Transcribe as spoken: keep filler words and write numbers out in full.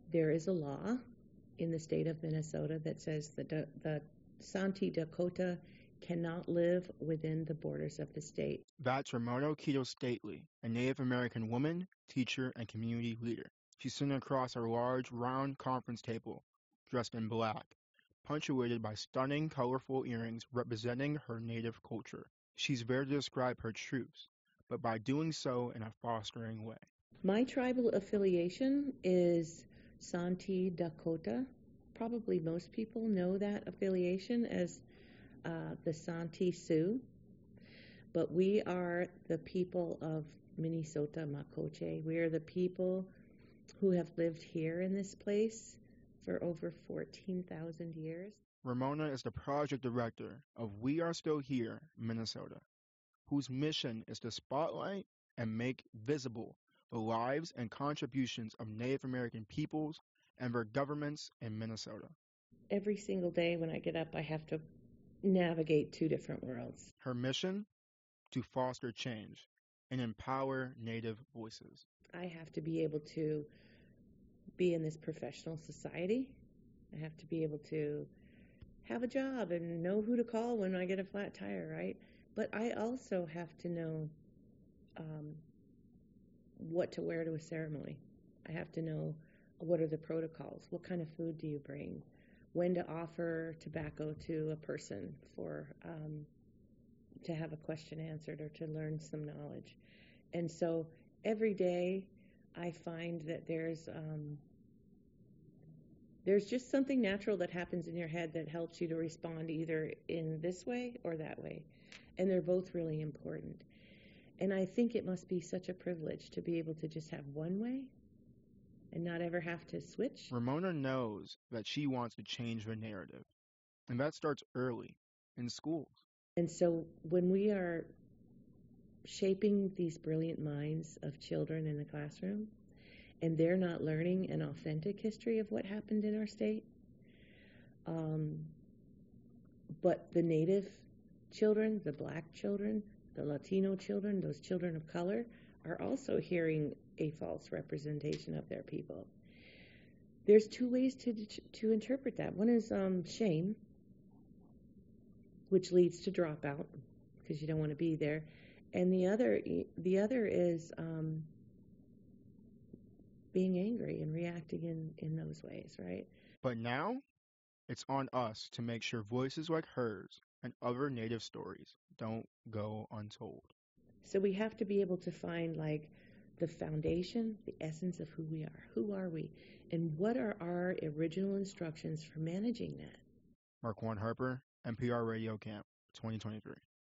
There is a law in the state of Minnesota that says that the, the Santee Dakota cannot live within the borders of the state. That's Ramona Keto Stately, a Native American woman, teacher, and community leader. She's sitting across a large, round conference table, dressed in black, punctuated by stunning, colorful earrings representing her native culture. She's there to describe her truths, but by doing so in a fostering way. My tribal affiliation is Santee Dakota. Probably most people know that affiliation as uh, the Santee Sioux, but we are the people of Minnesota Makoche. We are the people who have lived here in this place for over fourteen thousand years. Ramona is the project director of We Are Still Here, Minnesota, whose mission is to spotlight and make visible the lives and contributions of Native American peoples and their governments in Minnesota. Every single day when I get up, I have to navigate two different worlds. Her mission? To foster change and empower Native voices. I have to be able to be in this professional society. I have to be able to have a job and know who to call when I get a flat tire, right? But I also have to know um, what to wear to a ceremony. I have to know what are the protocols. What kind of food do you bring? When to offer tobacco to a person for um, to have a question answered or to learn some knowledge. And so every day I find that there's um, there's just something natural that happens in your head that helps you to respond either in this way or that way. And they're both really important. And I think it must be such a privilege to be able to just have one way and not ever have to switch. Ramona knows that she wants to change the narrative, and that starts early, in schools. And so when we are shaping these brilliant minds of children in the classroom, and they're not learning an authentic history of what happened in our state, um, but the Native children, the Black children, the Latino children, those children of color, are also hearing a false representation of their people. There's two ways to to interpret that. One is um, shame, which leads to dropout because you don't want to be there, and the other the other is um, being angry and reacting in, in those ways, right? But now, it's on us to make sure voices like hers and other Native stories don't go untold. So we have to be able to find like the foundation, the essence of who we are. Who are we? And what are our original instructions for managing that? Marquand Harper, N P R Radio Camp, twenty twenty-three.